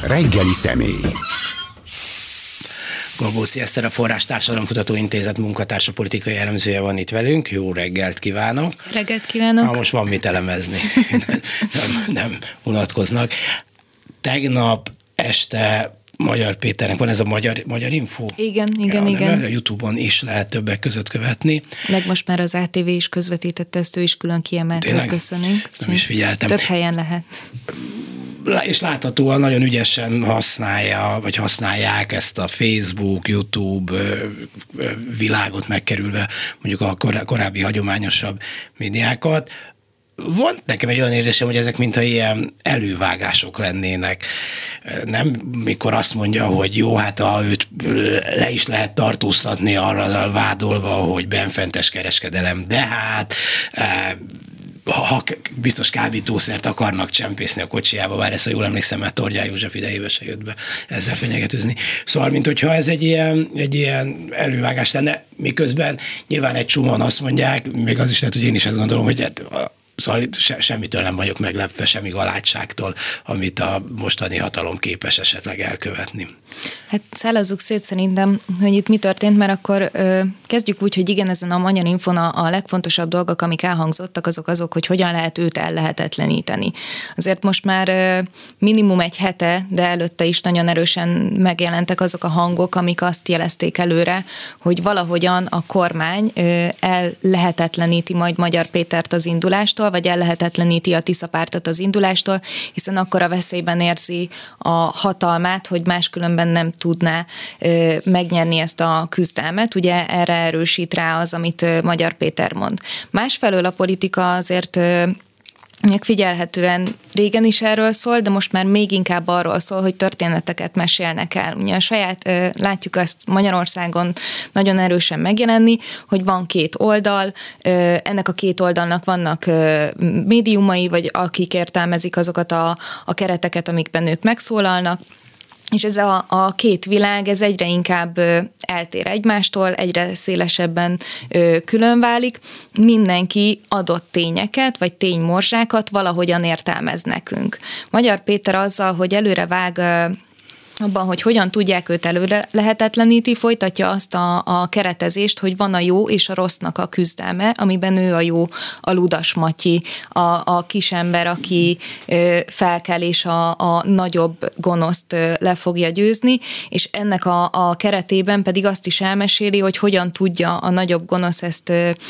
Reggeli személy. Galbóci Eszter, a Forrás Társadalomkutató Intézet munkatársa, politikai elemzője van itt velünk. Jó reggelt kívánok! Reggelt kívánok! Most van mit elemezni. nem unatkoznak. Tegnap este Magyar Péternek van ez a Magyar Info? Igen. A YouTube-on is lehet többek között követni. Meg most már az ATV is közvetítette, ezt ő is külön kiemelte, köszönöm. Nem is figyeltem. Több helyen lehet. És láthatóan nagyon ügyesen használják ezt a Facebook, YouTube világot megkerülve mondjuk a korábbi hagyományosabb médiákat. Van nekem egy olyan érzésem, hogy ezek mintha ilyen elővágások lennének. Nem, mikor azt mondja, hogy jó, hát őt le is lehet tartóztatni arra vádolva, hogy benfentes kereskedelem, de hát ha biztos kábítószert akarnak csempészni a kocsijába, bár ezt, ha jól emlékszem, mert Tordján József idejébe se jött be ezzel fenyegetőzni. Szóval, mint hogyha ez egy ilyen elővágás lenne, miközben nyilván egy csomóan azt mondják, még az is lehet, hogy én is ezt gondolom, hogy szóval semmitől nem vagyok meglepve, semmi galátságtól, amit a mostani hatalom képes esetleg elkövetni. Hát szállazzuk szét szerintem, hogy itt mi történt, mert akkor kezdjük úgy, hogy igen, ezen a Magyar Infon a legfontosabb dolgok, amik elhangzottak, azok, hogy hogyan lehet őt ellehetetleníteni. Azért most már minimum egy hete, de előtte is nagyon erősen megjelentek azok a hangok, amik azt jelezték előre, hogy valahogyan a kormány ellehetetleníti majd Magyar Pétert az indulástól, vagy ellehetetleníti a Tisza pártot az indulástól, hiszen akkor a veszélyben érzi a hatalmát, hogy máskülönben nem tudná megnyerni ezt a küzdelmet. Ugye erre erősít rá az, amit Magyar Péter mond. Másfelől a politika azért megfigyelhetően régen is erről szól, de most már még inkább arról szól, hogy történeteket mesélnek el. Ugye látjuk ezt Magyarországon nagyon erősen megjelenni, hogy van két oldal, ennek a két oldalnak vannak médiumai, vagy akik értelmezik azokat a kereteket, amikben ők megszólalnak, és ez a két világ, ez egyre inkább eltér egymástól, egyre szélesebben külön válik. Mindenki adott tényeket, vagy ténymorzsákat valahogyan értelmez nekünk. Magyar Péter azzal, hogy előre vág abban, hogy hogyan tudják őt előre lehetetleníti, folytatja azt a keretezést, hogy van a jó és a rossznak a küzdelme, amiben ő a jó, a Ludas Matyi, a kisember, aki felkel és a nagyobb gonoszt le fogja győzni, és ennek a keretében pedig azt is elmeséli, hogy hogyan tudja a nagyobb gonosz ezt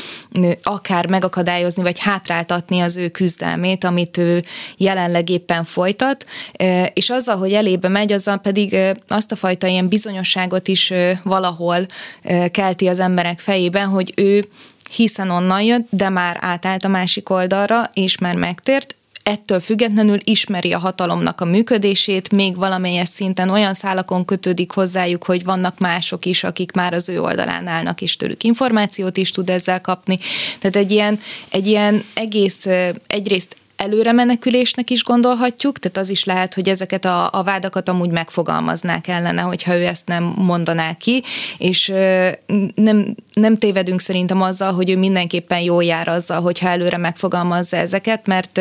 akár megakadályozni, vagy hátráltatni az ő küzdelmét, amit ő jelenleg éppen folytat, és azzal, hogy elébe megy, azzal pedig azt a fajta ilyen bizonyosságot is valahol kelti az emberek fejében, hogy ő hiszen onnan jött, de már átállt a másik oldalra, és már megtért, ettől függetlenül ismeri a hatalomnak a működését, még valamelyes szinten olyan szálakon kötődik hozzájuk, hogy vannak mások is, akik már az ő oldalán állnak, és tőlük információt is tud ezzel kapni. Tehát egy ilyen egész egyrészt előre menekülésnek is gondolhatjuk, tehát az is lehet, hogy ezeket a vádakat amúgy megfogalmaznák ellene, hogyha ő ezt nem mondaná ki, és nem tévedünk szerintem azzal, hogy ő mindenképpen jól jár azzal, hogyha előre megfogalmazza ezeket, mert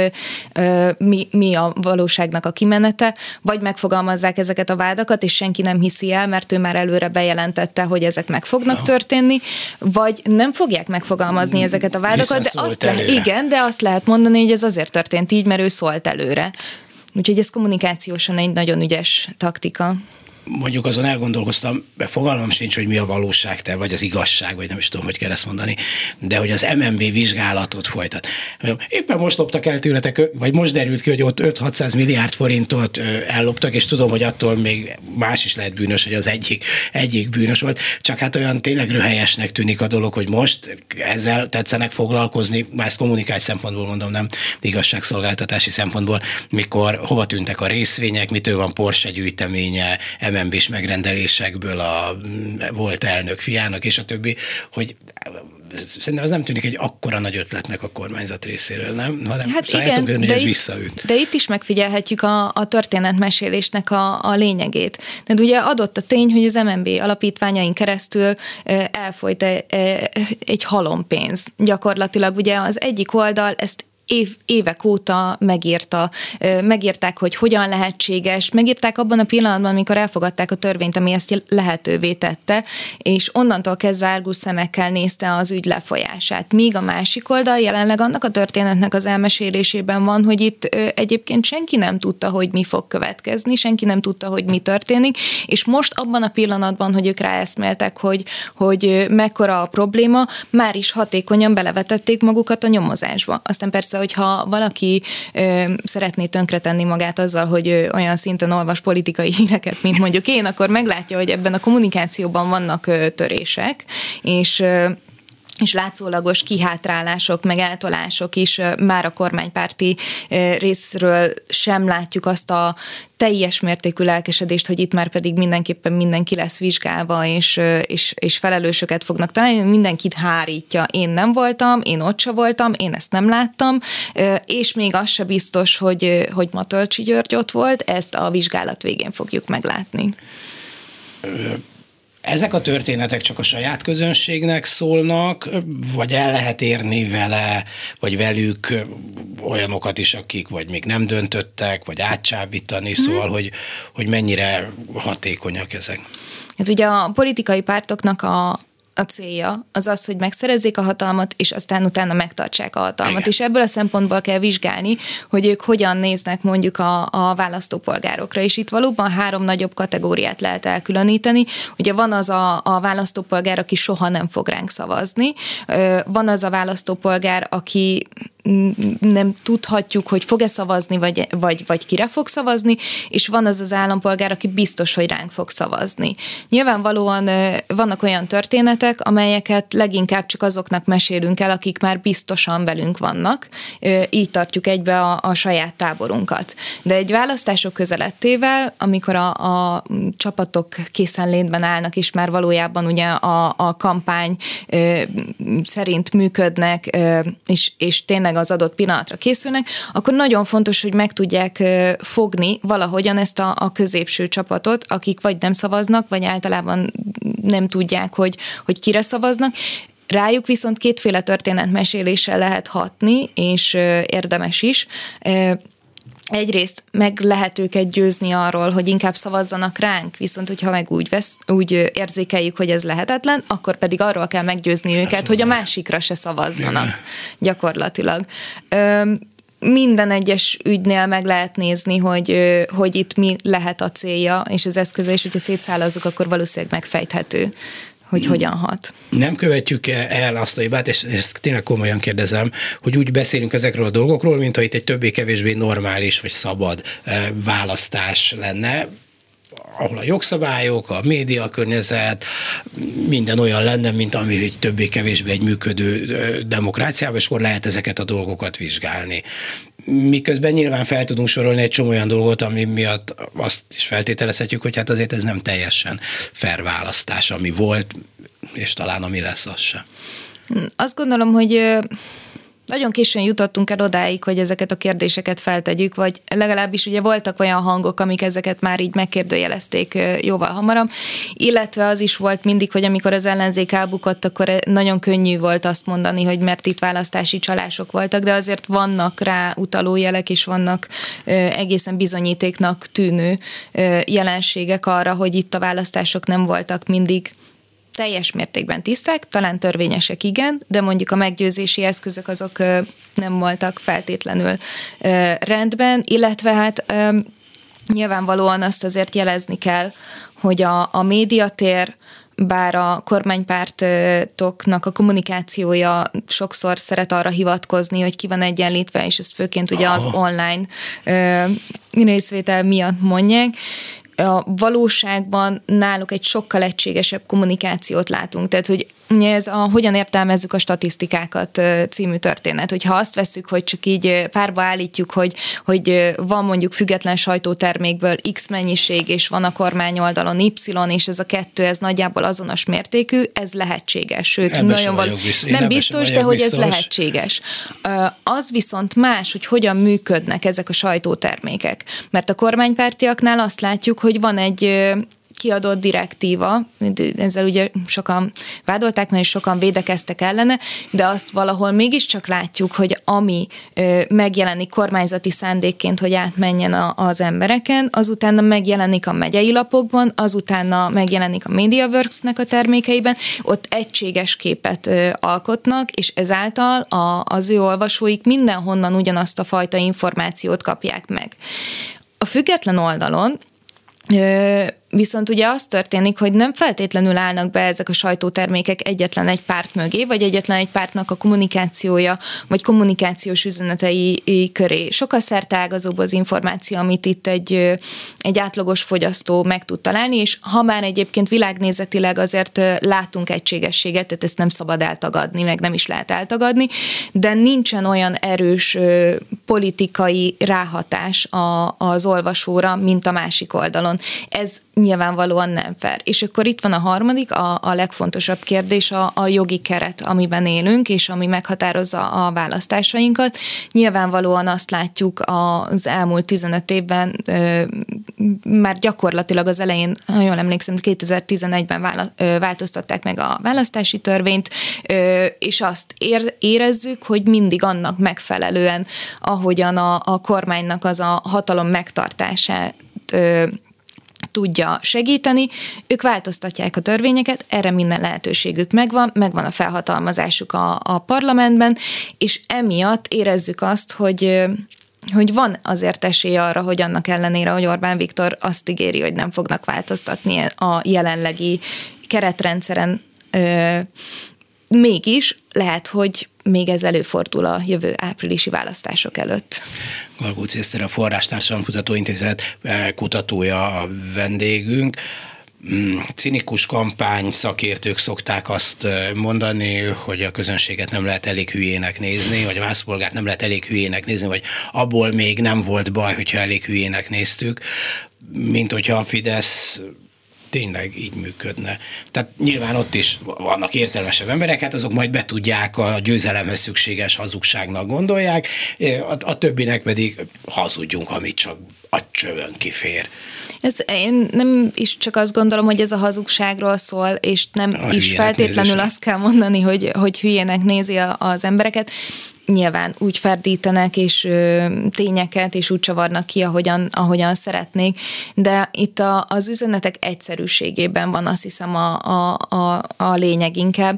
mi a valóságnak a kimenete, vagy megfogalmazzák ezeket a vádakat, és senki nem hiszi el, mert ő már előre bejelentette, hogy ezek meg fognak történni, vagy nem fogják megfogalmazni ezeket a vádakat, de azt lehet mondani, hogy ez azért történt így, mert ő szólt előre. Úgyhogy ez kommunikációsan egy nagyon ügyes taktika. Mondjuk azon elgondolkoztam, fogalmam sincs, hogy mi a valóság, vagy az igazság, vagy nem is tudom, hogy kell ezt mondani, de hogy az MNB vizsgálatot folytat. Éppen most loptak el tőletek, vagy most derült ki, hogy ott 5-600 milliárd forintot elloptak, és tudom, hogy attól még más is lehet bűnös, hogy az egyik bűnös volt, csak hát olyan tényleg röhelyesnek tűnik a dolog, hogy most ezzel tetszenek foglalkozni, már ezt kommunikációs szempontból mondom, nem igazságszolgáltatási szempontból, mikor hova tűntek a részvények, mitől van Porsche gyűjteménye, MNB-s megrendelésekből a volt elnök fiának, és a többi, hogy szerintem ez nem tűnik egy akkora nagy ötletnek a kormányzat részéről, nem? Hát igen, de itt is megfigyelhetjük a történetmesélésnek a lényegét. De ugye adott a tény, hogy az MNB alapítványain keresztül elfolyt egy halompénz. Gyakorlatilag ugye az egyik oldal ezt évek óta megírták, hogy hogyan lehetséges, megírták abban a pillanatban, amikor elfogadták a törvényt, ami ezt lehetővé tette, és onnantól kezdve árgus szemekkel nézte az ügy lefolyását. Míg a másik oldal jelenleg annak a történetnek az elmesélésében van, hogy itt egyébként senki nem tudta, hogy mi fog következni, senki nem tudta, hogy mi történik, és most abban a pillanatban, hogy ők ráeszméltek, hogy mekkora a probléma, már is hatékonyan belevetették magukat a nyomozásba. Aztán persze, hogyha valaki szeretné tönkretenni magát azzal, hogy olyan szinten olvas politikai híreket, mint mondjuk én, akkor meglátja, hogy ebben a kommunikációban vannak törések, és látszólagos kihátrálások, meg eltolások is már a kormánypárti részről sem látjuk azt a teljes mértékű lelkesedést, hogy itt már pedig mindenképpen mindenki lesz vizsgálva, és felelősöket fognak találni, mindenkit hárítja. Én nem voltam, én ott se voltam, én ezt nem láttam, és még az se biztos, hogy Matolcsy György ott volt, ezt a vizsgálat végén fogjuk meglátni. Ezek a történetek csak a saját közönségnek szólnak, vagy el lehet érni vele, vagy velük olyanokat is, akik vagy még nem döntöttek, vagy átcsábítani, szóval, hogy mennyire hatékonyak ezek. Ez ugye a politikai pártoknak a célja az az, hogy megszerezzék a hatalmat, és aztán utána megtartsák a hatalmat. Igen. És ebből a szempontból kell vizsgálni, hogy ők hogyan néznek mondjuk a választópolgárokra. És itt valóban 3 nagyobb kategóriát lehet elkülöníteni. Ugye van az a választópolgár, aki soha nem fog ránk szavazni. Van az a választópolgár, aki nem tudhatjuk, hogy fog-e szavazni, vagy kire fog szavazni, és van az állampolgár, aki biztos, hogy ránk fog szavazni. Nyilvánvalóan vannak olyan történetek, amelyeket leginkább csak azoknak mesélünk el, akik már biztosan velünk vannak, így tartjuk egybe a saját táborunkat. De egy választások közelettével, amikor a csapatok készenlétben állnak, és már valójában ugye a kampány szerint működnek, és tényleg az adott pillanatra készülnek, akkor nagyon fontos, hogy meg tudják fogni valahogyan ezt a középső csapatot, akik vagy nem szavaznak, vagy általában nem tudják, hogy kire szavaznak. Rájuk viszont kétféle történetmeséléssel lehet hatni, és érdemes is. Egyrészt meg lehet őket győzni arról, hogy inkább szavazzanak ránk, viszont hogyha meg úgy érzékeljük, hogy ez lehetetlen, akkor pedig arról kell meggyőzni őket, hogy a másikra se szavazzanak gyakorlatilag. Minden egyes ügynél meg lehet nézni, hogy itt mi lehet a célja, és az eszköze, és hogyha szétszállazzuk, akkor valószínűleg megfejthető, hogy hogyan hat. Nem követjük el azt a hibát, és ezt tényleg komolyan kérdezem, hogy úgy beszélünk ezekről a dolgokról, mintha itt egy többé-kevésbé normális vagy szabad választás lenne, ahol a jogszabályok, a médiakörnyezet, minden olyan lenne, mint ami többé-kevésbé egy működő demokráciában, és akkor lehet ezeket a dolgokat vizsgálni. Miközben nyilván fel tudunk sorolni egy csomó olyan dolgot, ami miatt azt is feltételezhetjük, hogy hát azért ez nem teljesen fair választás, ami volt, és talán ami lesz, az sem. Azt gondolom, hogy nagyon későn jutottunk el odáig, hogy ezeket a kérdéseket feltegyük, vagy legalábbis ugye voltak olyan hangok, amik ezeket már így megkérdőjelezték jóval hamarabb, illetve az is volt mindig, hogy amikor az ellenzék elbukott, akkor nagyon könnyű volt azt mondani, hogy mert itt választási csalások voltak, de azért vannak rá utaló jelek, és vannak egészen bizonyítéknak tűnő jelenségek arra, hogy itt a választások nem voltak mindig teljes mértékben tiszták, talán törvényesek igen, de mondjuk a meggyőzési eszközök azok nem voltak feltétlenül rendben, illetve hát nyilvánvalóan azt azért jelezni kell, hogy a médiatér, bár a kormánypártoknak a kommunikációja sokszor szeret arra hivatkozni, hogy ki van egyenlítve, és ezt főként ugye az online részvétel miatt mondják, a valóságban náluk egy sokkal egységesebb kommunikációt látunk. Tehát, hogy ez a Hogyan értelmezzük a statisztikákat című történet. Hogyha azt vesszük, hogy csak így párba állítjuk, hogy van mondjuk független sajtótermékből X mennyiség, és van a kormány oldalon Y, és ez a kettő, ez nagyjából azonos mértékű, ez lehetséges. Sőt, nem biztos, de hogy ez lehetséges. Az viszont más, hogy hogyan működnek ezek a sajtótermékek. Mert a kormánypártiaknál azt látjuk, hogy van egy kiadott direktíva, ezzel ugye sokan vádolták, mert sokan védekeztek ellene, de azt valahol mégiscsak látjuk, hogy ami megjelenik kormányzati szándékként, hogy átmenjen az embereken, azutána megjelenik a megyei lapokban, azutána megjelenik a MediaWorks-nek a termékeiben, ott egységes képet alkotnak, és ezáltal az ő olvasóik mindenhonnan ugyanazt a fajta információt kapják meg. A független oldalon viszont ugye az történik, hogy nem feltétlenül állnak be ezek a sajtótermékek egyetlen egy párt mögé, vagy egyetlen egy pártnak a kommunikációja, vagy kommunikációs üzenetei köré. Sokkal szerteágazóbb az információ, amit itt egy átlagos fogyasztó meg tud találni, és ha már egyébként világnézetileg azért látunk egységességet, tehát ezt nem szabad eltagadni, meg nem is lehet eltagadni, de nincsen olyan erős politikai ráhatás az olvasóra, mint a másik oldalon. Ez nyilvánvalóan nem fair. És akkor itt van a harmadik, a legfontosabb kérdés, a jogi keret, amiben élünk, és ami meghatározza a választásainkat. Nyilvánvalóan azt látjuk az elmúlt 15 évben, már gyakorlatilag az elején, ha jól emlékszem, 2011-ben változtatták meg a választási törvényt, és azt érezzük, hogy mindig annak megfelelően, ahogyan a kormánynak az a hatalom megtartását tudja segíteni, ők változtatják a törvényeket, erre minden lehetőségük megvan a felhatalmazásuk a parlamentben, és emiatt érezzük azt, hogy van azért esély arra, hogy annak ellenére, hogy Orbán Viktor azt ígéri, hogy nem fognak változtatni a jelenlegi keretrendszeren, mégis lehet, hogy még ez előfordul a jövő áprilisi választások előtt. Galgócz Eszter, a Forrástársadalom Kutatóintézet kutatója a vendégünk. Cinikus kampány szakértők szokták azt mondani, hogy a közönséget nem lehet elég hülyének nézni, vagy a választópolgárt nem lehet elég hülyének nézni, vagy abból még nem volt baj, hogyha elég hülyének néztük, mint hogyha a Fidesz tényleg így működne. Tehát nyilván ott is vannak értelmesebb emberek, hát azok majd betudják, a győzelemhez szükséges hazugságnak gondolják, a többinek pedig hazudjunk, amit csak a csövön kifér. Én nem is csak azt gondolom, hogy ez a hazugságról szól, és nem is feltétlenül nézése. Azt kell mondani, hogy hülyének nézi az embereket. Nyilván úgy ferdítenek, és tényeket, és úgy csavarnak ki, ahogyan szeretnék, de itt az üzenetek egyszerűségében van, azt hiszem, a lényeg inkább.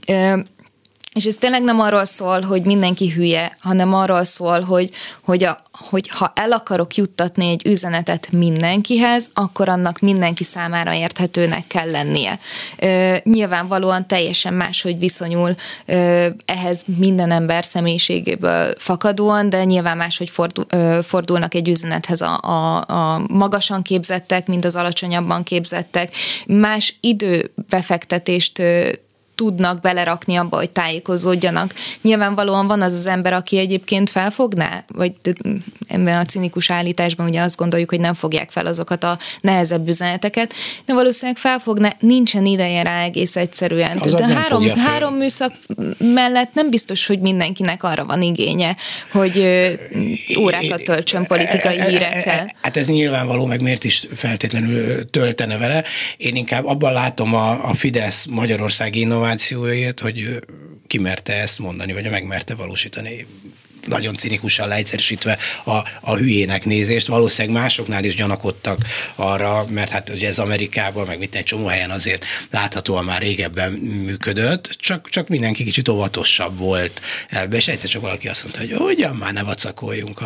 És ez tényleg nem arról szól, hogy mindenki hülye, hanem arról szól, hogy ha el akarok juttatni egy üzenetet mindenkihez, akkor annak mindenki számára érthetőnek kell lennie. Nyilvánvalóan teljesen máshogy viszonyul ehhez minden ember személyiségéből fakadóan, de nyilván máshogy fordulnak egy üzenethez a magasan képzettek, mint az alacsonyabban képzettek. Más időbefektetést tudnak belerakni abba, hogy tájékozódjanak. Nyilvánvalóan van az ember, aki egyébként felfogná, vagy ebben a cinikus állításban ugye azt gondoljuk, hogy nem fogják fel azokat a nehezebb üzeneteket, de valószínűleg felfogná, nincsen ideje rá egész egyszerűen. Három műszak mellett nem biztos, hogy mindenkinek arra van igénye, hogy órákat töltsön politikai hírekkel. Hát ez nyilvánvaló, meg miért is feltétlenül töltene vele. Én inkább abban látom a Fidesz magyarországi innovációját, hogy kimerte ezt mondani, vagy megmerte valósítani. Nagyon cinikusan leegyszerűsítve a hülyének nézést. Valószínűleg másoknál is gyanakodtak arra, mert hát ugye ez Amerikában, meg egy csomó helyen azért láthatóan már régebben működött, csak mindenki kicsit óvatosabb volt ebbe, és egyszer csak valaki azt mondta, hogy ugyan már ne vacakoljunk,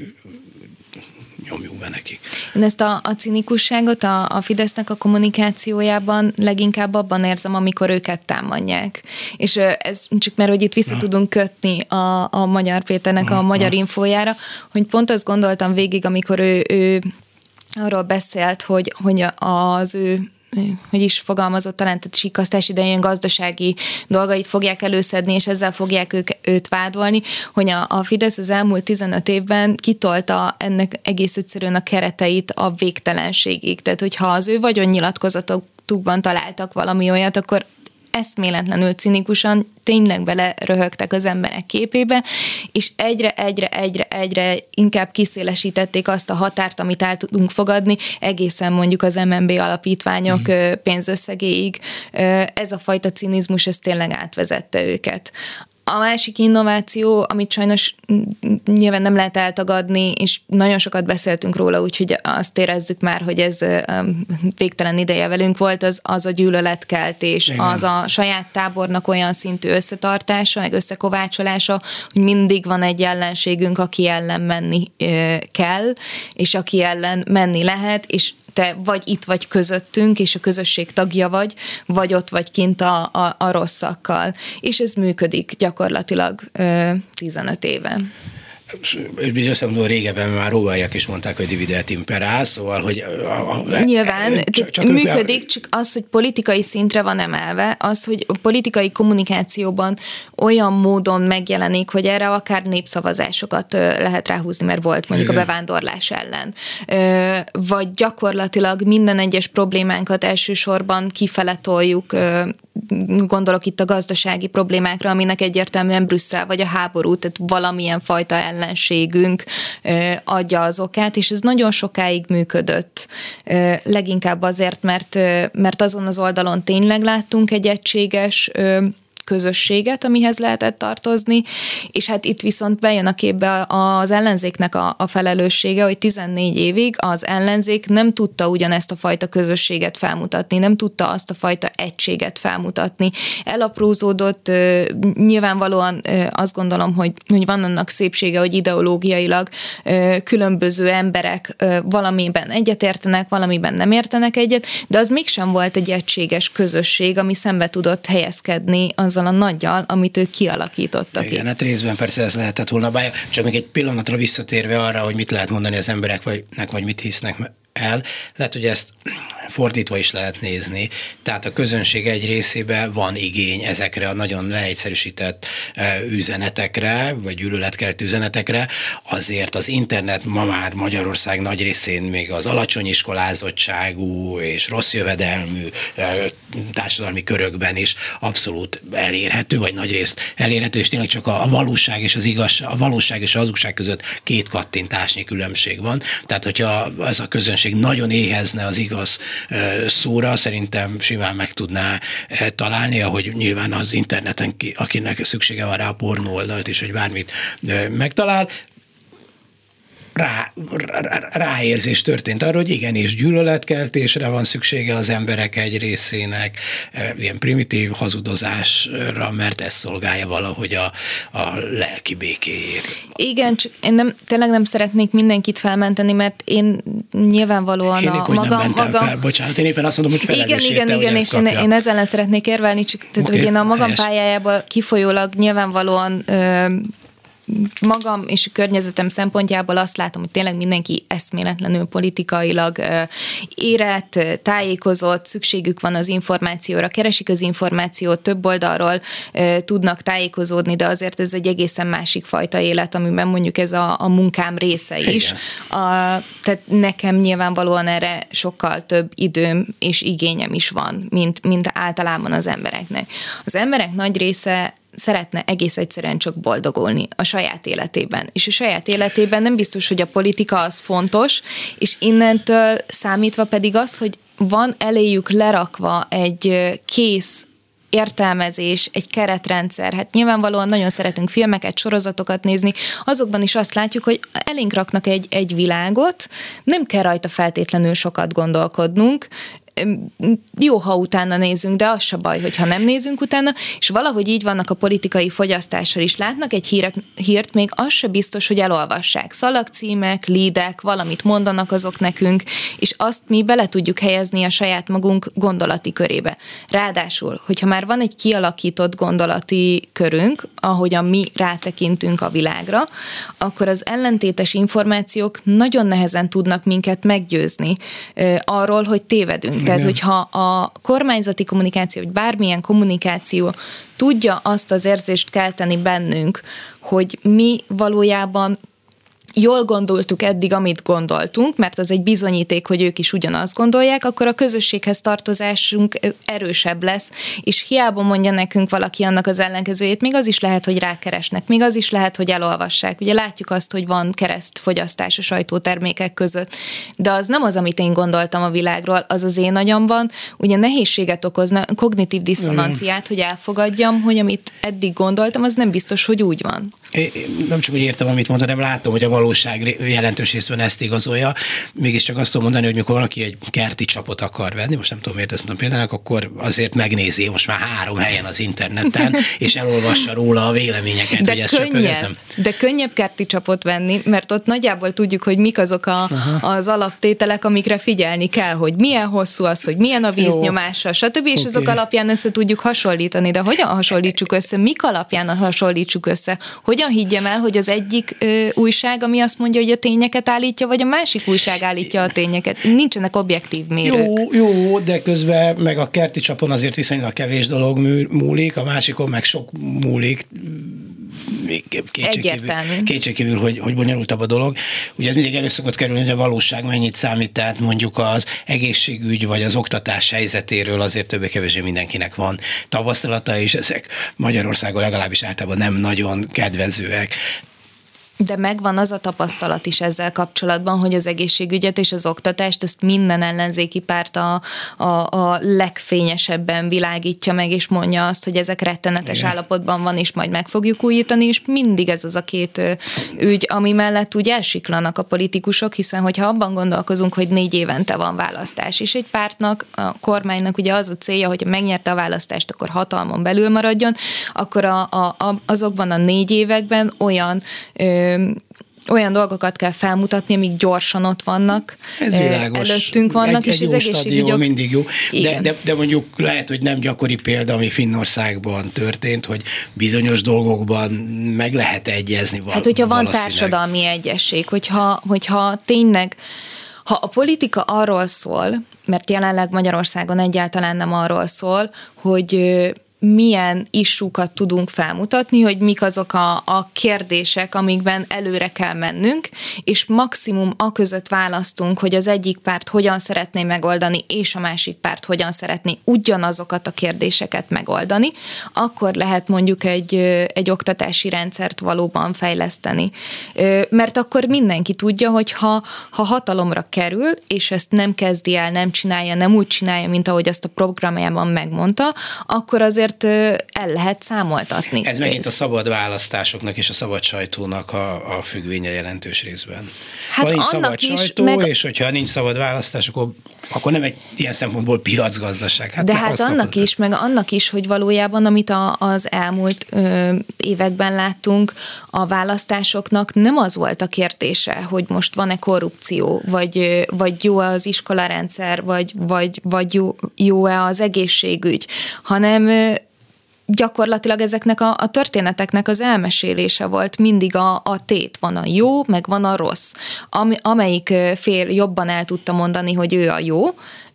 nyomjuk be nekik. Én ezt a cinikusságot a Fidesznek a kommunikációjában leginkább abban érzem, amikor őket támadják. És ez csak mert, hogy itt vissza tudunk kötni a Magyar Péternek a Magyar Infójára, hogy pont azt gondoltam végig, amikor ő arról beszélt, hogy az ő hogy is fogalmazott, talán tehát síkasztás idején gazdasági dolgait fogják előszedni, és ezzel fogják őt vádolni, hogy a Fidesz az elmúlt 15 évben kitolta ennek egész egyszerűen a kereteit a végtelenségig. Tehát, hogyha az ő vagyonnyilatkozatukban találtak valami olyat, akkor eszméletlenül cinikusan tényleg beleröhögtek az emberek képébe, és egyre inkább kiszélesítették azt a határt, amit el tudunk fogadni, egészen mondjuk az MNB alapítványok pénzösszegéig. Ez a fajta cinizmus, ez tényleg átvezette őket. A másik innováció, amit sajnos nyilván nem lehet eltagadni, és nagyon sokat beszéltünk róla, úgyhogy azt érezzük már, hogy ez végtelen ideje velünk volt, az a gyűlöletkeltés, igen. Az a saját tábornak olyan szintű összetartása, meg összekovácsolása, hogy mindig van egy ellenségünk, aki ellen menni kell, és aki ellen menni lehet, és te vagy itt vagy közöttünk, és a közösség tagja vagy ott vagy kint a rosszakkal. És ez működik gyakorlatilag 15 éve. Bizonyos szempontból régebben már róvaiak is mondták, hogy dividet imperál, szóval, hogy... Nyilván, csak működik, csak az, hogy politikai szintre van emelve, az, hogy a politikai kommunikációban olyan módon megjelenik, hogy erre akár népszavazásokat lehet ráhúzni, mert volt mondjuk igen. A bevándorlás ellen. Vagy gyakorlatilag minden egyes problémánkat elsősorban kifele toljuk, gondolok itt a gazdasági problémákra, aminek egyértelműen Brüsszel vagy a háború, tehát valamilyen fajta ellenségünk adja az okát, és ez nagyon sokáig működött. Leginkább azért, mert azon az oldalon tényleg láttunk egy egységes közösséget, amihez lehetett tartozni, és hát itt viszont bejön a képbe az ellenzéknek a felelőssége, hogy 14 évig az ellenzék nem tudta ugyanezt a fajta közösséget felmutatni, nem tudta azt a fajta egységet felmutatni. Elaprózódott, nyilvánvalóan azt gondolom, hogy van annak szépsége, hogy ideológiailag különböző emberek valamiben egyetértenek, valamiben nem értenek egyet, de az mégsem volt egy egységes közösség, ami szembe tudott helyezkedni azzal a nagyjal, amit ők kialakítottak. Igen, hát részben persze ez lehetett volna bár, csak még egy pillanatra visszatérve arra, hogy mit lehet mondani az embereknek, vagy mit hisznek el, lehet, hogy ezt fordítva is lehet nézni. Tehát a közönség egy részében van igény ezekre a nagyon leegyszerűsített üzenetekre, vagy gyűlöletkeltő üzenetekre, azért az internet ma már Magyarország nagy részén még az alacsony iskolázottságú és rossz jövedelmű társadalmi körökben is abszolút elérhető, vagy nagyrészt elérhető, és tényleg csak a valóság és az igazság, a valóság és az hazugság között 2 kattintásnyi különbség van. Tehát, hogyha ez a közönség nagyon éhezne az igaz szóra, szerintem simán meg tudná találni, ahogy nyilván az interneten, akinek szüksége van rá a pornó oldalt is, hogy bármit megtalál. Ráérzés történt arra, hogy igenis gyűlöletkeltésre van szüksége az emberek egy részének, ilyen primitív hazudozásra, mert ez szolgálja valahogy a lelki békéjét. Igen, csak én tényleg nem szeretnék mindenkit felmenteni, mert én nyilvánvalóan bocsánat, én éppen azt mondom, hogy felelős érte, igen, és én ezzel ellen szeretnék érvelni, csak tehát, hogy én a magam pályájából kifolyólag nyilvánvalóan magam és a környezetem szempontjából azt látom, hogy tényleg mindenki eszméletlenül politikailag érett, tájékozott, szükségük van az információra, keresik az információt, több oldalról tudnak tájékozódni, de azért ez egy egészen másik fajta élet, amiben mondjuk ez a munkám része is. Tehát nekem nyilvánvalóan erre sokkal több időm és igényem is van, mint általában az embereknek. Az emberek nagy része szeretne egész egyszerűen csak boldogulni a saját életében. És a saját életében nem biztos, hogy a politika az fontos, és innentől számítva pedig az, hogy van eléjük lerakva egy kész értelmezés, egy keretrendszer. Hát nyilvánvalóan nagyon szeretünk filmeket, sorozatokat nézni, azokban is azt látjuk, hogy elénk raknak egy világot, nem kell rajta feltétlenül sokat gondolkodnunk, jó, ha utána nézünk, de az se baj, hogyha nem nézünk utána, és valahogy így vannak a politikai fogyasztással is. Látnak egy hírt, még az se biztos, hogy elolvassák. Szalagcímek, lídek, valamit mondanak azok nekünk, és azt mi bele tudjuk helyezni a saját magunk gondolati körébe. Ráadásul, hogyha már van egy kialakított gondolati körünk, ahogyan mi rátekintünk a világra, akkor az ellentétes információk nagyon nehezen tudnak minket meggyőzni arról, hogy tévedünk. Tehát, hogyha a kormányzati kommunikáció, vagy bármilyen kommunikáció tudja azt az érzést kelteni bennünk, hogy mi valójában jól gondoltuk eddig, amit gondoltunk, mert az egy bizonyíték, hogy ők is ugyanazt gondolják, akkor a közösséghez tartozásunk erősebb lesz, és hiába mondja nekünk valaki annak az ellenkezőjét, még az is lehet, hogy rákeresnek, még az is lehet, hogy elolvassák. Ugye látjuk azt, hogy van keresztfogyasztás a sajtótermékek között, de az nem az, amit én gondoltam a világról, az az én agyamban, ugye nehézséget okozna, kognitív diszonanciát, hogy elfogadjam, hogy amit eddig gondoltam, az nem biztos, hogy úgy van. Nem csak úgy értem, amit mondta, nem látom, hogy a valóság jelentős részben ezt igazolja. Mégiscsak azt tudom mondani, hogy mikor valaki egy kerti csapot akar venni, most nem tudom, miért ezt mondom például, akkor azért megnézi most már 3 helyen az interneten, és elolvassa róla a véleményeket. De könnyebb kerti csapot venni, mert ott nagyjából tudjuk, hogy mik azok az alaptételek, amikre figyelni kell, hogy milyen hosszú az, hogy milyen a víznyomása, stb. És azok alapján össze tudjuk hasonlítani. De hogyan hasonlítsuk össze? Mik alapján hasonlítsuk össze? Hogyan higgyem el, hogy az egyik újság, ami azt mondja, hogy a tényeket állítja, vagy a másik újság állítja a tényeket? Nincsenek objektív mérők. Jó, de közben meg a kerti csapon azért viszonylag kevés dolog múlik, a másikon meg sok múlik. Kétségkívül, hogy bonyolultabb a dolog. Ugye ez mindig elő szokott kerülni, hogy a valóság mennyit számít, tehát mondjuk az egészségügy vagy az oktatás helyzetéről azért többé-kevésbé mindenkinek van tapasztalata, és ezek Magyarországon legalábbis általában nem nagyon kedvezőek. De megvan az a tapasztalat is ezzel kapcsolatban, hogy az egészségügyet és az oktatást, ezt minden ellenzéki párt a legfényesebben világítja meg, és mondja azt, hogy ezek rettenetes állapotban van, és majd meg fogjuk újítani, és mindig ez az a 2 ügy, ami mellett úgy elsiklanak a politikusok, hiszen hogyha abban gondolkozunk, hogy 4 évente van választás, és egy pártnak, a kormánynak ugye az a célja, hogy megnyerte a választást, akkor hatalmon belül maradjon, akkor azokban a 4 években olyan dolgokat kell felmutatni, amik gyorsan ott vannak, előttünk vannak, és az egészségügyok... mindig jó, de mondjuk lehet, hogy nem gyakori példa, ami Finnországban történt, hogy bizonyos dolgokban meg lehet egyezni. Hát, hogyha van társadalmi egyesség, hogyha tényleg, ha a politika arról szól, mert jelenleg Magyarországon egyáltalán nem arról szól, hogy milyen issúkat tudunk felmutatni, hogy mik azok a kérdések, amikben előre kell mennünk, és maximum aközött választunk, hogy az egyik párt hogyan szeretné megoldani, és a másik párt hogyan szeretné ugyanazokat a kérdéseket megoldani, akkor lehet mondjuk egy oktatási rendszert valóban fejleszteni. Mert akkor mindenki tudja, hogy ha hatalomra kerül, és ezt nem kezdi el, nem csinálja, nem úgy csinálja, mint ahogy azt a programjában megmondta, akkor azért el lehet számoltatni. Ez megint a szabad választásoknak és a szabad sajtónak a függvénye jelentős részben. Hát ha nincs szabad sajtó, és hogyha nincs szabad választás, akkor nem egy ilyen szempontból piacgazdaság. Hát de hát annak is, hogy valójában, amit az elmúlt években láttunk, a választásoknak nem az volt a kérdése, hogy most van-e korrupció, vagy jó-e az iskolarendszer, vagy jó-e az egészségügy, hanem gyakorlatilag ezeknek a történeteknek az elmesélése volt mindig a tét. Van a jó, meg van a rossz. Amelyik fél jobban el tudta mondani, hogy ő a jó,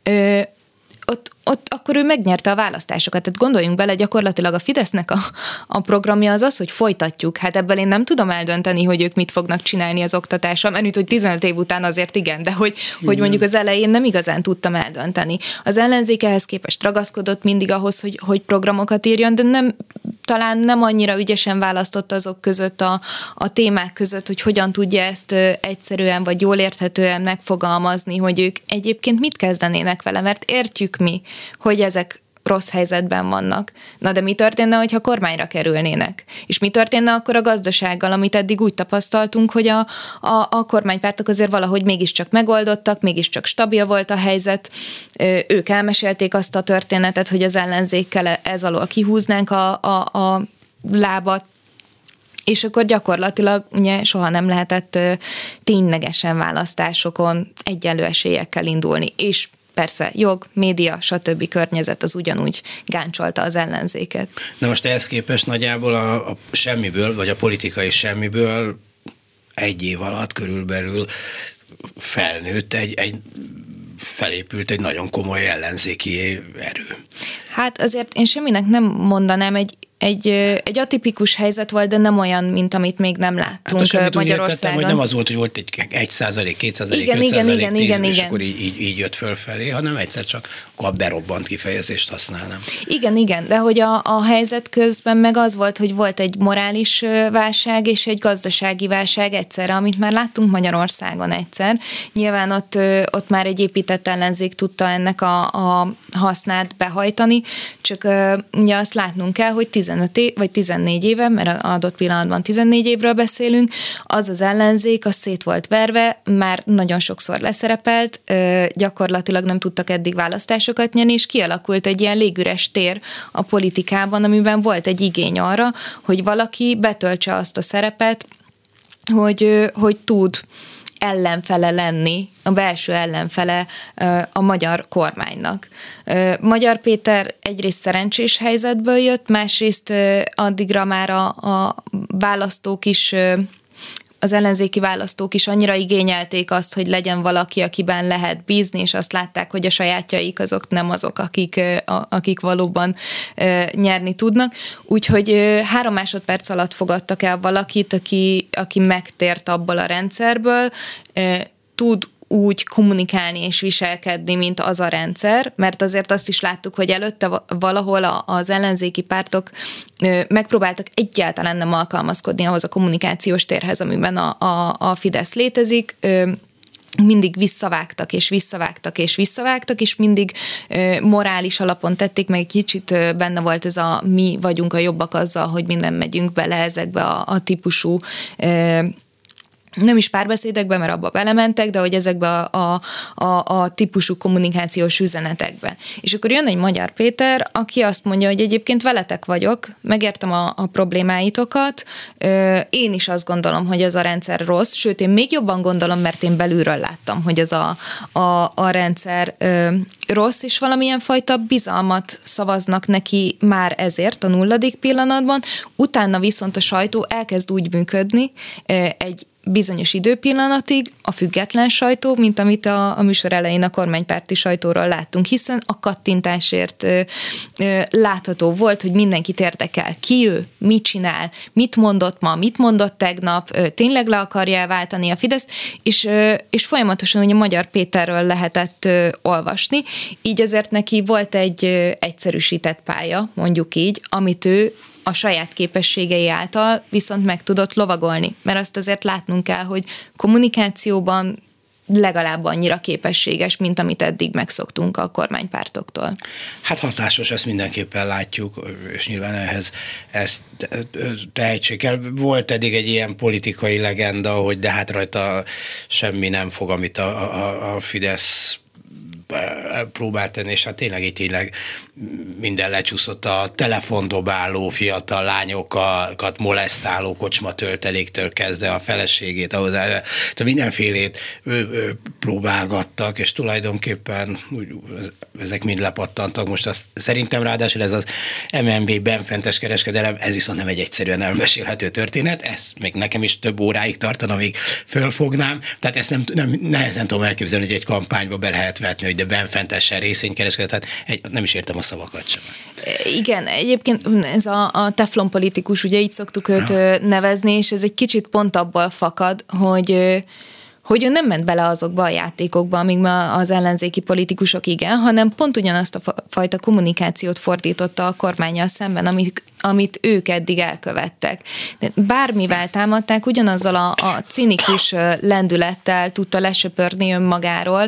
ott akkor ő megnyerte a választásokat. Tehát gondoljunk bele, gyakorlatilag a Fidesznek a programja az, hogy folytatjuk. Hát ebből én nem tudom eldönteni, hogy ők mit fognak csinálni az oktatással, mert hogy 15 év után azért igen, de hogy mondjuk az elején nem igazán tudtam eldönteni. Az ellenzék ehhez képest ragaszkodott mindig ahhoz, hogy programokat írjon, de talán nem annyira ügyesen választott azok között a témák között, hogy hogyan tudja ezt egyszerűen vagy jól érthetően megfogalmazni, hogy ők egyébként mit kezdenének vele, mert értjük mi, hogy ezek rossz helyzetben vannak. Na de mi történne, hogyha kormányra kerülnének? És mi történne akkor a gazdasággal, amit eddig úgy tapasztaltunk, hogy a kormánypártok azért valahogy mégiscsak megoldottak, mégiscsak stabil volt a helyzet, ők elmesélték azt a történetet, hogy az ellenzékkel ez alól kihúznánk a lábat, és akkor gyakorlatilag ugye soha nem lehetett ténylegesen választásokon egyenlő esélyekkel indulni, és persze jog, média, stb. Környezet az ugyanúgy gáncsolta az ellenzéket. Na most ehhez képest nagyjából a semmiből, vagy a politikai semmiből 1 év alatt körülbelül felnőtt felépült egy nagyon komoly ellenzéki erő. Hát azért én semminek nem mondanám, egy atipikus helyzet volt, de nem olyan, mint amit még nem láttunk Magyarországon. Értettem, hogy nem az volt, hogy volt egy 1%, 2%, 5%, 10%, és akkor így jött fölfelé, hanem egyszer csak berobbant kifejezést használnám. Igen, de hogy a helyzet közben meg az volt, hogy volt egy morális válság és egy gazdasági válság egyszerre, amit már láttunk Magyarországon egyszer. Nyilván ott már egy épített ellenzék tudta ennek a hasznát behajtani, csak ugye azt látnunk kell, hogy 15 vagy 14 éve, mert adott pillanatban 14 évről beszélünk, az ellenzék, az szét volt verve, már nagyon sokszor leszerepelt, gyakorlatilag nem tudtak eddig választásokat nyerni, és kialakult egy ilyen légüres tér a politikában, amiben volt egy igény arra, hogy valaki betöltse azt a szerepet, hogy tud ellenfele lenni, a belső ellenfele a magyar kormánynak. Magyar Péter egyrészt szerencsés helyzetből jött, másrészt addigra már a választók is, az ellenzéki választók is annyira igényelték azt, hogy legyen valaki, akiben lehet bízni, és azt látták, hogy a sajátjaik azok nem azok, akik valóban nyerni tudnak. Úgyhogy 3 másodperc alatt fogadtak el valakit, aki megtért abból a rendszerből, tud úgy kommunikálni és viselkedni, mint az a rendszer, mert azért azt is láttuk, hogy előtte valahol az ellenzéki pártok megpróbáltak egyáltalán nem alkalmazkodni ahhoz a kommunikációs térhez, amiben a Fidesz létezik, mindig visszavágtak, és mindig morális alapon tették, meg egy kicsit benne volt ez mi vagyunk a jobbak azzal, hogy mi nem megyünk bele ezekbe a típusú nem is párbeszédekbe, mert abba belementek, de hogy ezekbe a típusú kommunikációs üzenetekbe. És akkor jön egy Magyar Péter, aki azt mondja, hogy egyébként veletek vagyok, megértem a problémáitokat, én is azt gondolom, hogy ez a rendszer rossz, sőt, én még jobban gondolom, mert én belülről láttam, hogy ez a rendszer rossz, és valamilyen fajta bizalmat szavaznak neki már ezért a 0. pillanatban, utána viszont a sajtó elkezd úgy működni egy bizonyos időpillanatig, a független sajtó, mint amit a műsor elején a kormánypárti sajtóról láttunk, hiszen a kattintásért látható volt, hogy mindenkit érdekel, ki ő, mit csinál, mit mondott ma, mit mondott tegnap, tényleg le akarja váltani a Fideszt, és folyamatosan ugye Magyar Péterről lehetett olvasni, így azért neki volt egy egyszerűsített pálya, mondjuk így, amit ő a saját képességei által viszont meg tudott lovagolni. Mert azt azért látnunk kell, hogy kommunikációban legalább annyira képességes, mint amit eddig megszoktunk a kormánypártoktól. Hát hatásos, ezt mindenképpen látjuk, és nyilván ehhez ezt tehetség kell. Volt eddig egy ilyen politikai legenda, hogy de hát rajta semmi nem fog, amit a Fidesz próbált tenni, és hát tényleg minden lecsúszott, a telefondobáló fiatal lányokat molesztáló kocsmatölteléktől kezdve a feleségét, ahhoz mindenfélét próbálgattak, és tulajdonképpen ezek mind lepattantak. Most azt szerintem ráadásul ez az MNB benfentes kereskedelem, ez viszont nem egy egyszerűen elmesélhető történet, ez még nekem is több óráig tartana, még fölfognám, tehát ezt nem nehezen tudom elképzelni, hogy egy kampányba be lehet vetni, hogy de benfentesen részvénykereskedet, tehát nem is értem a szavakat sem. Igen, egyébként ez a teflon politikus, ugye így szoktuk őt nevezni, és ez egy kicsit pont abból fakad, hogy ő nem ment bele azokba a játékokba, amíg ma az ellenzéki politikusok igen, hanem pont ugyanazt a fajta kommunikációt fordította a kormánnyal szemben, amit ők eddig elkövettek. Bármivel támadták, ugyanazzal a cinikus lendülettel tudta lesöpörni önmagáról,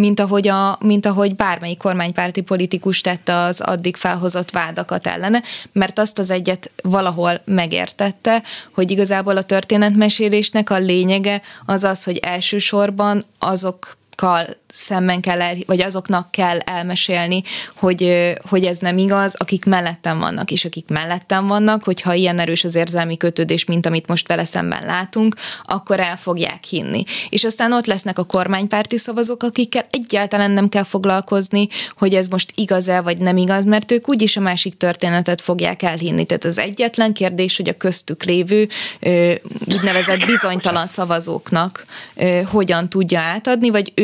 mint ahogy bármelyik kormánypárti politikus tette az addig felhozott vádakat ellene, mert azt az egyet valahol megértette, hogy igazából a történetmesélésnek a lényege az az, hogy elsősorban azokkal szemben kell vagy azoknak kell elmesélni, hogy ez nem igaz, akik mellettem vannak, és akik mellettem vannak, hogyha ilyen erős az érzelmi kötődés, mint amit most vele szemben látunk, akkor el fogják hinni. És aztán ott lesznek a kormánypárti szavazók, akikkel egyáltalán nem kell foglalkozni, hogy ez most igaz-e, vagy nem igaz, mert ők úgyis a másik történetet fogják elhinni. Tehát az egyetlen kérdés, hogy a köztük lévő úgynevezett bizonytalan szavazóknak hogyan tudja átadni, vagy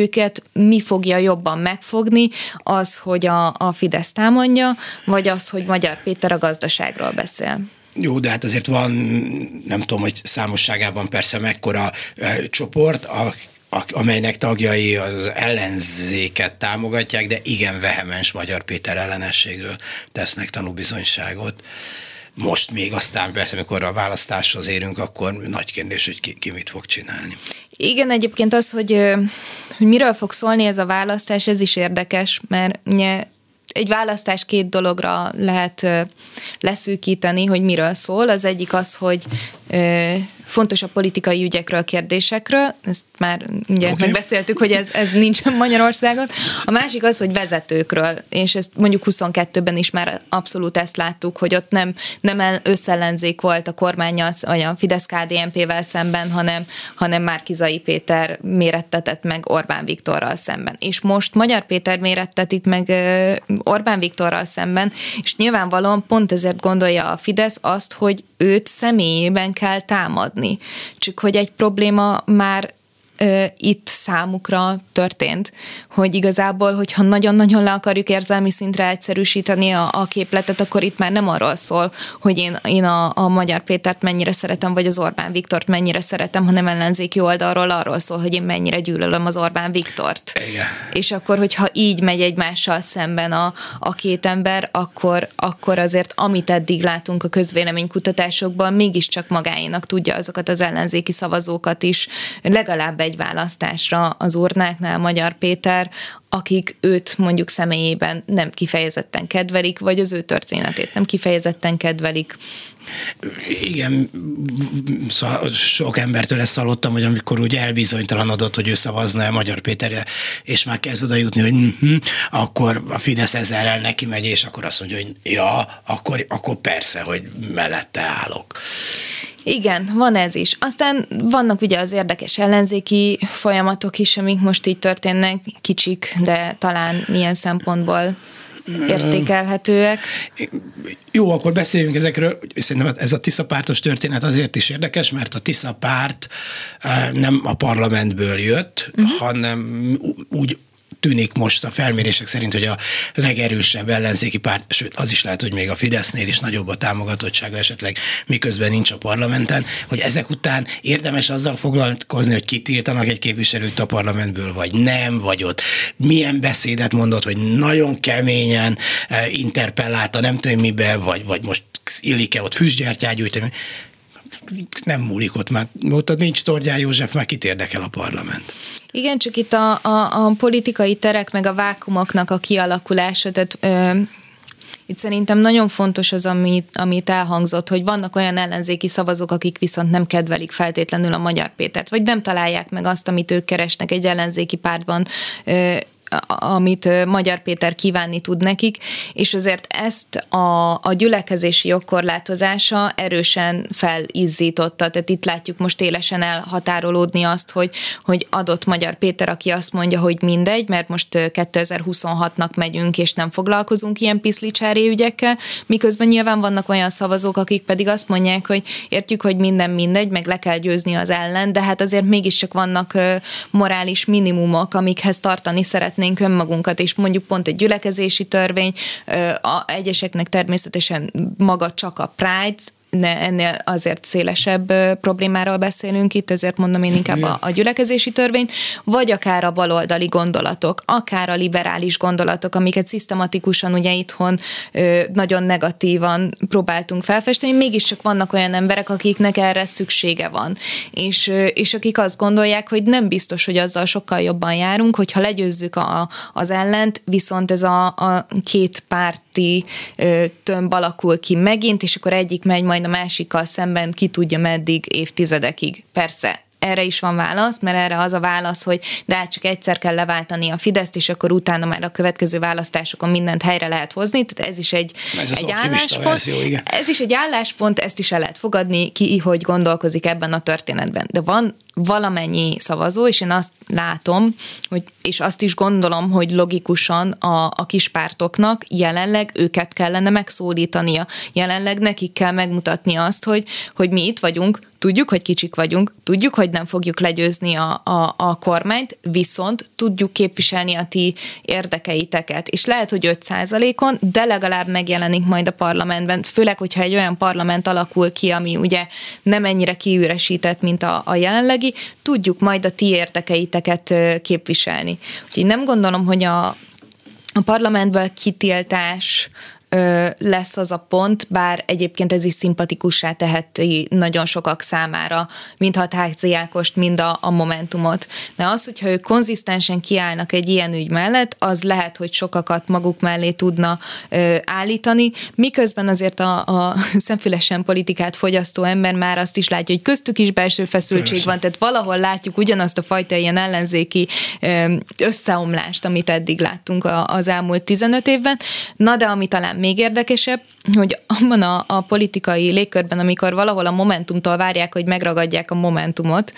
őket mi fogja jobban megfogni, az, hogy a Fidesz támadja, vagy az, hogy Magyar Péter a gazdaságról beszél. Jó, de hát azért van, nem tudom, hogy számosságában persze mekkora csoport, amelynek tagjai az ellenzéket támogatják, de igen vehemens Magyar Péter ellenességről tesznek tanúbizonyságot. Most még aztán persze, amikor a választáshoz érünk, akkor nagy kérdés, hogy ki mit fog csinálni. Igen, egyébként az, hogy miről fog szólni ez a választás, ez is érdekes, mert ugye egy választás két dologra lehet leszűkíteni, hogy miről szól. Az egyik az, hogy fontos a politikai ügyekről, kérdésekről, ezt már ugye megbeszéltük, hogy ez nincs Magyarországon. A másik az, hogy vezetőkről, és ezt mondjuk 22-ben is már abszolút ezt láttuk, hogy ott nem összellenzék volt a kormánnyal, vagy a Fidesz-KDNP-vel szemben, hanem Márki-Zay Péter mérettetett meg Orbán Viktorral szemben. És most Magyar Péter mérettetik meg Orbán Viktorral szemben, és nyilvánvalóan pont ezért gondolja a Fidesz azt, hogy őt személyében kell támadni. Csak hogy egy probléma már itt számukra történt, hogy igazából, hogyha nagyon-nagyon le akarjuk érzelmi szintre egyszerűsíteni a képletet, akkor itt már nem arról szól, hogy én a Magyar Pétert mennyire szeretem, vagy az Orbán Viktort mennyire szeretem, hanem ellenzéki oldalról arról szól, hogy én mennyire gyűlölöm az Orbán Viktort. Igen. És akkor, hogyha így megy egymással szemben a két ember, akkor azért, amit eddig látunk a közvéleménykutatásokban, mégiscsak magáénak tudja azokat az ellenzéki szavazókat is legalább egy választásra az urnáknál Magyar Péter, akik őt mondjuk személyében nem kifejezetten kedvelik, vagy az ő történetét nem kifejezetten kedvelik. Igen, szóval sok embertől ezt hallottam, hogy amikor úgy elbizonytalanodott, hogy ő szavazna a Magyar Péterre, és már kezd oda jutni, hogy akkor a Fidesz ezerrel neki megy, és akkor azt mondja, hogy ja, akkor persze, hogy mellette állok. Igen, van ez is. Aztán vannak ugye az érdekes ellenzéki folyamatok is, amik most így történnek, kicsik, de talán ilyen szempontból értékelhetőek. Jó, akkor beszéljünk ezekről. Szerintem ez a Tisza pártos történet azért is érdekes, mert a Tisza párt nem a parlamentből jött, hanem úgy tűnik most a felmérések szerint, hogy a legerősebb ellenzéki párt, sőt, az is lehet, hogy még a Fidesznél is nagyobb a támogatottsága esetleg, miközben nincs a parlamenten, hogy ezek után érdemes azzal foglalkozni, hogy kitiltanak egy képviselőt a parlamentből, vagy nem, vagy ott milyen beszédet mondott, hogy nagyon keményen interpellálta, nem tudom mibe, vagy most illik-e ott füstgyertyát gyújtani. Nem múlik ott, már ott nincs Tordján József, már kit érdekel a parlament. Igen, csak itt a politikai terek meg a vákumoknak a kialakulása, tehát itt szerintem nagyon fontos az, amit elhangzott, hogy vannak olyan ellenzéki szavazók, akik viszont nem kedvelik feltétlenül a Magyar Pétert, vagy nem találják meg azt, amit ők keresnek egy ellenzéki pártban, amit Magyar Péter kívánni tud nekik, és azért ezt a gyülekezési jogkorlátozása erősen felizzította. Tehát itt látjuk most élesen elhatárolódni azt, hogy adott Magyar Péter, aki azt mondja, hogy mindegy, mert most 2026-nak megyünk, és nem foglalkozunk ilyen piszlicsári ügyekkel, miközben nyilván vannak olyan szavazók, akik pedig azt mondják, hogy értjük, hogy minden mindegy, meg le kell győzni az ellen, de hát azért mégiscsak vannak morális minimumok, amikhez tartani szeretnénk önmagunkat, és mondjuk pont egy gyülekezési törvény, egyeseknek természetesen maga csak a Pride, ennél azért szélesebb problémáról beszélünk itt, ezért mondom én inkább a gyülekezési törvényt, vagy akár a baloldali gondolatok, akár a liberális gondolatok, amiket szisztematikusan ugye itthon nagyon negatívan próbáltunk felfesteni, mégiscsak vannak olyan emberek, akiknek erre szüksége van, és akik azt gondolják, hogy nem biztos, hogy azzal sokkal jobban járunk, hogyha legyőzzük az ellent, viszont ez a két párti tömb alakul ki megint, és akkor egyik megy majd a másikkal szemben, ki tudja meddig, évtizedekig. Persze, erre is van válasz, mert erre az a válasz, hogy de hát csak egyszer kell leváltani a Fideszt, és akkor utána már a következő választásokon mindent helyre lehet hozni. Tehát ez is egy álláspont. Verzió, ez is egy álláspont, ezt is el lehet fogadni, ki hogy gondolkozik ebben a történetben. De van valamennyi szavazó, és én azt látom, és azt is gondolom, hogy logikusan a kispártoknak jelenleg őket kellene megszólítania. Jelenleg nekik kell megmutatni azt, hogy mi itt vagyunk, tudjuk, hogy kicsik vagyunk, tudjuk, hogy nem fogjuk legyőzni a kormányt, viszont tudjuk képviselni a ti érdekeiteket. És lehet, hogy 5%-on, de legalább megjelenik majd a parlamentben, főleg, hogyha egy olyan parlament alakul ki, ami ugye nem ennyire kiüresített, mint a jelenlegi, tudjuk majd a ti érdekeiteket képviselni. Úgyhogy nem gondolom, hogy a parlamentből kitiltás lesz az a pont, bár egyébként ez is szimpatikussá teheti nagyon sokak számára, mind Hatházi Ágost, mind a Momentumot. De az, hogyha ők konzisztensen kiállnak egy ilyen ügy mellett, az lehet, hogy sokakat maguk mellé tudna állítani, miközben azért a szemfülesen politikát fogyasztó ember már azt is látja, hogy köztük is belső feszültség van, tehát valahol látjuk ugyanazt a fajta ilyen ellenzéki összeomlást, amit eddig láttunk az elmúlt 15 évben. Na de ami talán még érdekesebb, hogy abban a politikai légkörben, amikor valahol a Momentumtól várják, hogy megragadják a Momentumot,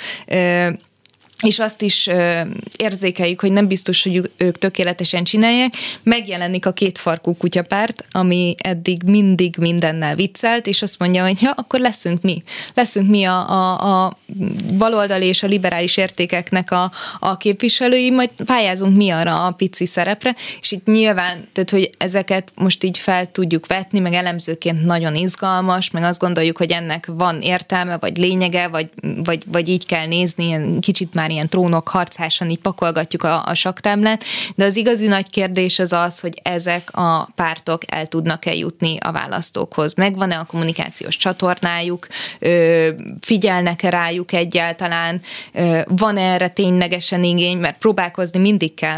és azt is érzékeljük, hogy nem biztos, hogy ők tökéletesen csinálják, megjelenik a kétfarkú kutyapárt, ami eddig mindig mindennel viccelt, és azt mondja, hogy ja, akkor leszünk mi. Leszünk mi a baloldali és a liberális értékeknek a képviselői, majd pályázunk mi arra a pici szerepre, és itt nyilván, tehát hogy ezeket most így fel tudjuk vetni, meg elemzőként nagyon izgalmas, meg azt gondoljuk, hogy ennek van értelme, vagy lényege, vagy így kell nézni, ilyen kicsit már ilyen trónok harcásan így pakolgatjuk a saktáblát, de az igazi nagy kérdés az, hogy ezek a pártok el tudnak-e jutni a választókhoz. Megvan-e a kommunikációs csatornájuk, figyelnek-e rájuk egyáltalán, van erre ténylegesen igény, mert próbálkozni mindig kell,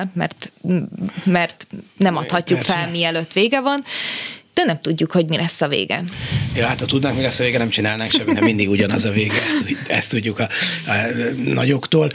mert nem adhatjuk fel, mielőtt vége van, de nem tudjuk, hogy mi lesz a vége. Ja, hát ha tudnánk, mi lesz a vége, nem csinálnánk semmit, de mindig ugyanaz a vége, ezt tudjuk a nagyoktól.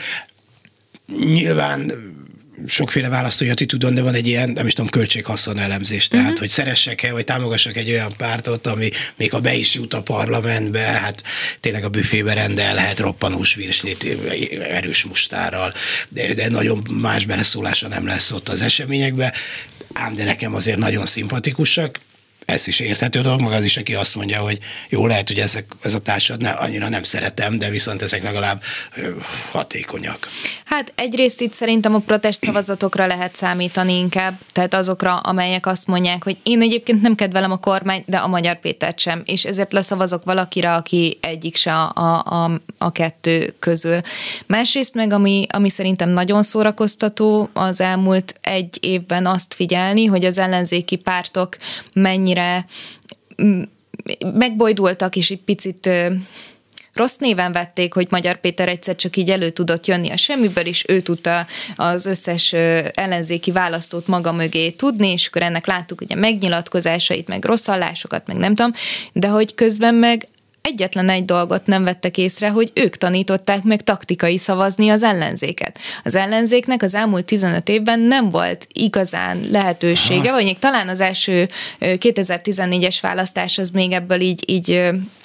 Nyilván sokféle választói attitűdön, de van egy ilyen, nem is tudom, költség-haszon elemzés. Tehát, hogy szeressek-e, vagy támogassak egy olyan pártot, ami még ha be is jut a parlamentbe, hát tényleg a büfébe rendelhet roppanós virslit erős mustárral, de nagyon más beleszólása nem lesz ott az eseményekbe. Ám de nekem azért nagyon szimpatikusak, ez is érthető dolog, maga az is, aki azt mondja, hogy jó, lehet, hogy ez a társad annyira nem szeretem, de viszont ezek legalább hatékonyak. Hát egyrészt itt szerintem a protest szavazatokra lehet számítani inkább, tehát azokra, amelyek azt mondják, hogy én egyébként nem kedvelem a kormányt, de a Magyar Pétert sem, és ezért leszavazok valakire, aki egyik se a kettő közül. Másrészt meg, ami szerintem nagyon szórakoztató az elmúlt egy évben azt figyelni, hogy az ellenzéki pártok mennyire megbojdultak, és egy picit rossz néven vették, hogy Magyar Péter egyszer csak így elő tudott jönni a semmiből, és ő tudta az összes ellenzéki választót maga mögé tudni, és akkor ennek láttuk ugye megnyilatkozásait, meg rossz hallásokat, meg nem tudom, de hogy közben meg egyetlen egy dolgot nem vettek észre, hogy ők tanították meg taktikai szavazni az ellenzéket. Az ellenzéknek az elmúlt 15 évben nem volt igazán lehetősége, vagy még talán az első 2014-es választás az még ebből így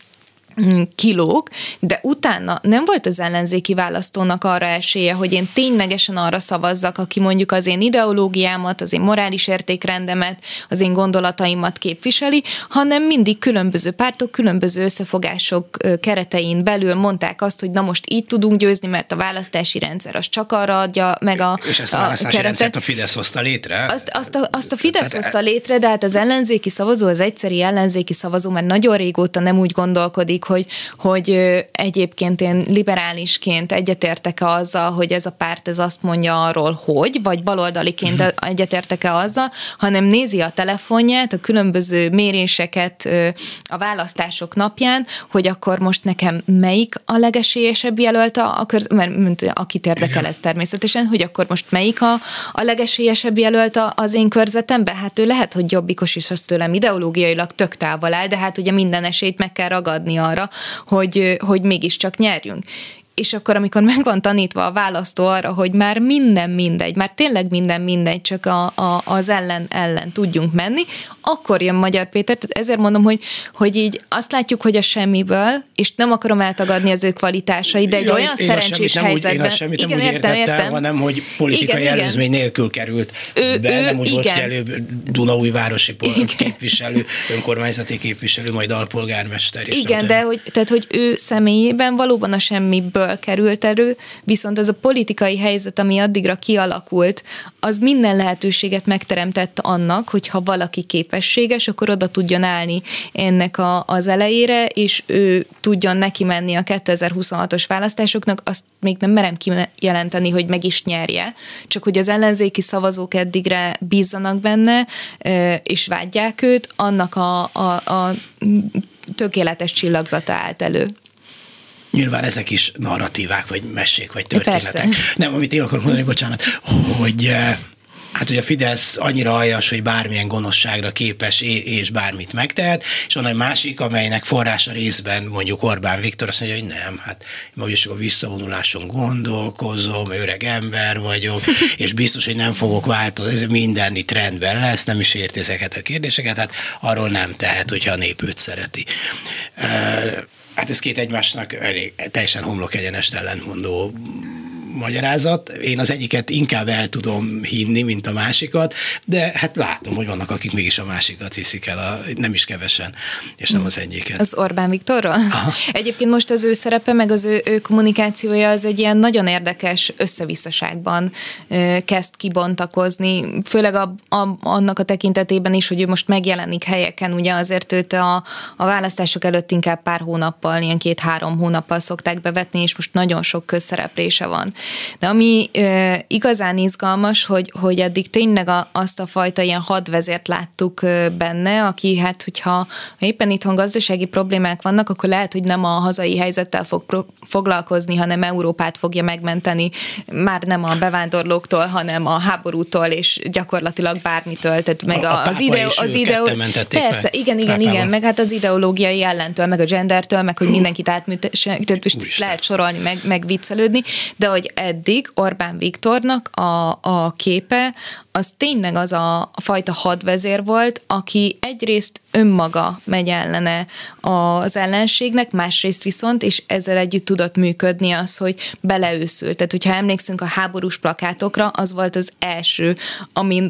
kilóg, de utána nem volt az ellenzéki választónak arra esélye, hogy én ténylegesen arra szavazzak, aki mondjuk az én ideológiámat, az én morális értékrendemet, az én gondolataimat képviseli, hanem mindig különböző pártok, különböző összefogások keretein belül mondták azt, hogy na most így tudunk győzni, mert a választási rendszer az csak arra adja meg és ezt a választási rendszert a Fidesz hozta létre? Azt a Fidesz hozta létre, de hát az ellenzéki szavazó, az egyszeri ellenzéki szavazó már nagyon régóta nem úgy gondolkodik, hogy egyébként én liberálisként egyetértek-e azzal, hogy ez a párt ez azt mondja arról, hogy, vagy baloldaliként egyetértek-e azzal, hanem nézi a telefonját, a különböző méréseket a választások napján, hogy akkor most nekem melyik a legesélyesebb jelölt mert akit érdekel ez természetesen, hogy akkor most melyik a legesélyesebb jelölt az én körzetemben? Hát ő lehet, hogy jobbikos, és azt tőlem ideológiailag tök távol áll, de hát ugye minden esélyt meg kell ragadni arra, hogy mégiscsak nyerjünk. és akkor, amikor meg van tanítva a választó arra, hogy már minden mindegy, már tényleg minden mindegy, csak az ellen tudjunk menni, akkor jön Magyar Péter. Tehát ezért mondom, hogy így azt látjuk, hogy a semmiből, és nem akarom eltagadni az ő kvalitásai, de egy olyan szerencsés helyzetben. Igen, értem, hanem hogy politikai előzmény nélkül került be, nem úgy volt előbb Dunaújvárosi képviselő, önkormányzati képviselő, majd alpolgármester. Igen, de hogy ő személyében valóban a semmiből került elő, viszont az a politikai helyzet, ami addigra kialakult, az minden lehetőséget megteremtett annak, hogy ha valaki képességes, akkor oda tudjon állni ennek az elejére, és ő tudjon neki menni a 2026-os választásoknak, azt még nem merem kijelenteni, hogy meg is nyerje, csak hogy az ellenzéki szavazók eddigre bízzanak benne, és vágyják őt, annak a tökéletes csillagzata állt elő. Nyilván ezek is narratívák, vagy mesék, vagy történetek. Persze. Nem, amit én akarok mondani, bocsánat, hogy hát, hogy a Fidesz annyira aljas, hogy bármilyen gonoszságra képes, és bármit megtehet, és van egy másik, amelynek forrása részben mondjuk Orbán Viktor azt mondja, hogy nem, hát én csak a visszavonuláson gondolkozom, öreg ember vagyok, és biztos, hogy nem fogok változni, ez minden itt rendben lesz, nem is érti ezeket a kérdéseket, hát arról nem tehet, hogyha a nép őt szereti. Hát ez két egymásnak elég teljesen homlokegyenest ellentmondó magyarázat. Én az egyiket inkább el tudom hinni, mint a másikat, de hát látom, hogy vannak, akik mégis a másikat hiszik el, nem is kevesen, és nem az egyiket. Az Orbán Viktorról? Aha. Egyébként most az ő szerepe, meg az ő kommunikációja az egy ilyen nagyon érdekes összevisszaságban kezd kibontakozni, főleg annak a tekintetében is, hogy ő most megjelenik helyeken, ugye azért őt a választások előtt inkább pár hónappal, ilyen 2-3 hónappal szokták bevetni, és most nagyon sok közszereplése van. De ami igazán izgalmas, hogy eddig tényleg azt a fajta ilyen hadvezért láttuk benne, aki hát, hogyha éppen itthon gazdasági problémák vannak, akkor lehet, hogy nem a hazai helyzettel fog foglalkozni, hanem Európát fogja megmenteni, már nem a bevándorlóktól, hanem a háborútól, és gyakorlatilag bármitől, tehát meg az ideó. Persze, igen, meg hát az ideológiai ellentől, meg a gendertől, meg hogy mindenkit átműtesse, tehát lehet sorolni, meg viccelődni, de hogy eddig Orbán Viktornak a képe, az tényleg az a fajta hadvezér volt, aki egyrészt önmaga megy ellene az ellenségnek, másrészt viszont, és ezzel együtt tudott működni az, hogy beleőszült. Tehát, hogyha emlékszünk a háborús plakátokra, az volt az első, amin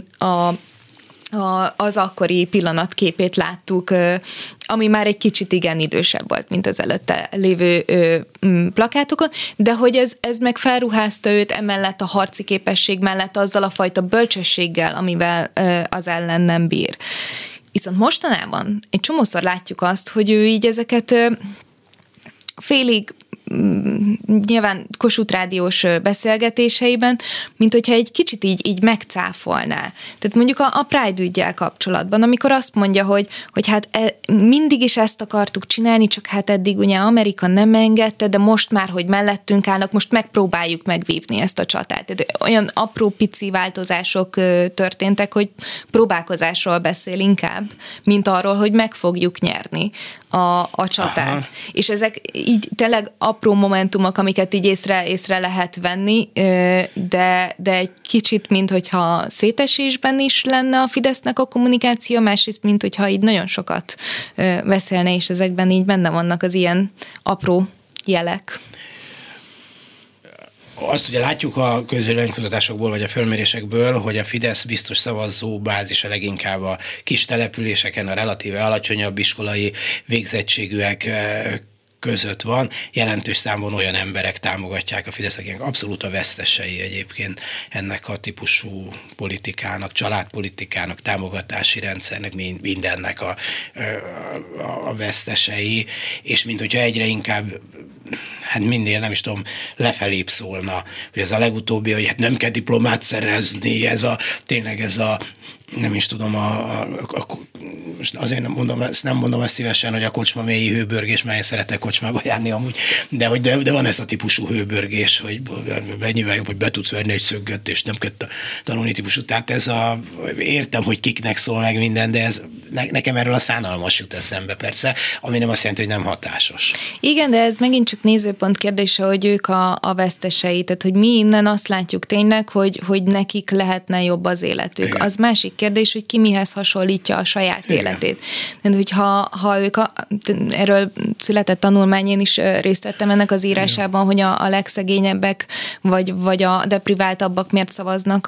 az akkori pillanatképét láttuk, ami már egy kicsit igen idősebb volt, mint az előtte lévő plakátokon, de hogy ez meg felruházta őt emellett a harci képesség mellett azzal a fajta bölcsességgel, amivel az ellen nem bír. Viszont mostanában egy csomószor látjuk azt, hogy ő így ezeket félig nyilván Kossuth Rádiós beszélgetéseiben, mint hogyha egy kicsit így megcáfolná. Tehát mondjuk a Pride üggyel kapcsolatban, amikor azt mondja, hogy hát mindig is ezt akartuk csinálni, csak hát eddig ugye Amerika nem engedte, de most már, hogy mellettünk állnak, most megpróbáljuk megvívni ezt a csatát. Tehát olyan apró pici változások történtek, hogy próbálkozásról beszél inkább, mint arról, hogy meg fogjuk nyerni a csatát. Aha. És ezek így tényleg apró momentumok, amiket így észre lehet venni, de egy kicsit, mint hogyha szétesésben is lenne a Fidesznek a kommunikáció, másrészt, mint hogyha így nagyon sokat beszélne, és ezekben így benne vannak az ilyen apró jelek. Azt ugye látjuk a közvéleménykutatásokból, vagy a fölmérésekből, hogy a Fidesz biztos szavazó bázisa leginkább a kis településeken, a relatíve alacsonyabb iskolai végzettségűek között van. Jelentős számon olyan emberek támogatják a Fidesz, akik abszolút a vesztesei egyébként ennek a típusú politikának, családpolitikának, támogatási rendszernek, mindennek a vesztesei, és mint hogyha egyre inkább hát minél, nem is tudom, lefelébb szólna, hogy ez a legutóbbi, hogy hát nem kell diplomát szerezni, tényleg ez a nem is tudom, most azért nem mondom ezt szívesen, hogy a kocsma mélyi hőbörgés, mert én szeretek kocsmába járni amúgy, de van ez a típusú hőbörgés, hogy mennyivel jobb, hogy be tudsz venni egy szögget, és nem kell tanulni típusú. Tehát értem, hogy kiknek szól meg minden, de ez nekem erről a szánalmas jut eszembe persze, ami nem azt jelenti, hogy nem hatásos. Igen, de ez megint csak nézőpont kérdése, hogy ők a vesztesei, tehát hogy mi innen azt látjuk tényleg, hogy nekik lehetne jobb az életük. Igen. Az másik kérdés, hogy ki mihez hasonlítja a saját életét. Tehát, hogy ha ők erről született tanulmány, én is részt vettem ennek az írásában, hogy a legszegényebbek vagy a depriváltabbak miért szavaznak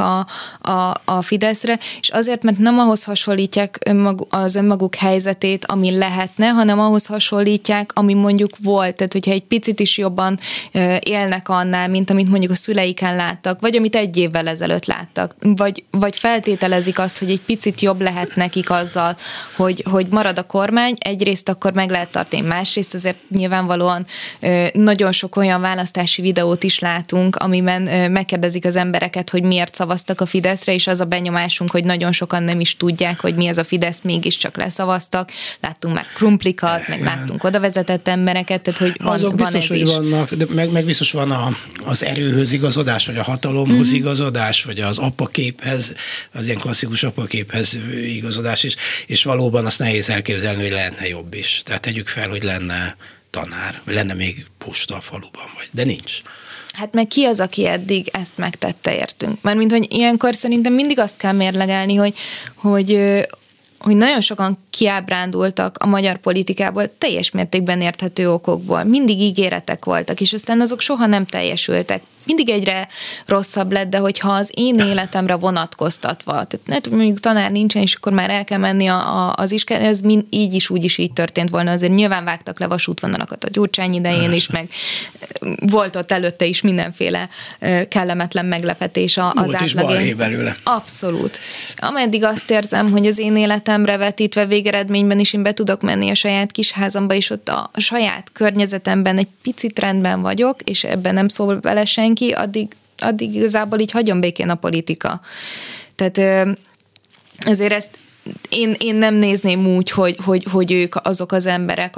a Fideszre, és azért, mert nem ahhoz hasonlítják az önmaguk helyzetét, ami lehetne, hanem ahhoz hasonlítják, ami mondjuk volt. Tehát, hogyha egy picit is jobban élnek annál, mint amit mondjuk a szüleiken láttak, vagy amit egy évvel ezelőtt láttak, vagy feltételezik azt, hogy egy picit jobb lehet nekik azzal, hogy marad a kormány, egyrészt akkor meg lehet tartani, másrészt azért nyilvánvalóan nagyon sok olyan választási videót is látunk, amiben megkérdezik az embereket, hogy miért szavaztak a Fideszre, és az a benyomásunk, hogy nagyon sokan nem is tudják, hogy mi ez a Fidesz, mégiscsak leszavaztak. Láttunk már krumplikat, meg láttunk oda vezetett embereket, tehát hogy azok van biztos, ez hogy is. Vannak, de meg biztos van az erőhöz igazodás, vagy a hatalomhoz igazodás, vagy az apaképhez, az ilyen klasszikus apaképhez igazodás is, és valóban azt nehéz elképzelni, hogy lehetne jobb is. Tehát tegyük fel, hogy lenne tanár, vagy lenne még posta a faluban, de nincs. Hát meg ki az, aki eddig ezt megtette, értünk? Mármint, hogy ilyenkor szerintem mindig azt kell mérlegelni, hogy nagyon sokan kiábrándultak a magyar politikából teljes mértékben érthető okokból. Mindig ígéretek voltak, és aztán azok soha nem teljesültek. Mindig egyre rosszabb lett, de hogyha az én életemre vonatkoztatva, tehát mondjuk tanár nincsen, és akkor már el kell menni az iskolát, ez így is, úgy is így történt volna. Azért nyilván vágtak le vasútvonalakat a Gyurcsány idején is, meg volt ott előtte is mindenféle kellemetlen meglepetés az átlagén. Belőle. Abszolút. Ameddig azt érzem, hogy az én életemre vetítve végeredményben is én be tudok menni a saját kis házamba, és ott a saját környezetemben egy picit rendben vagyok, és ebben nem szól bele senki, addig igazából így hagyom békén a politika. Tehát azért ezt én nem nézném úgy, hogy ők azok az emberek,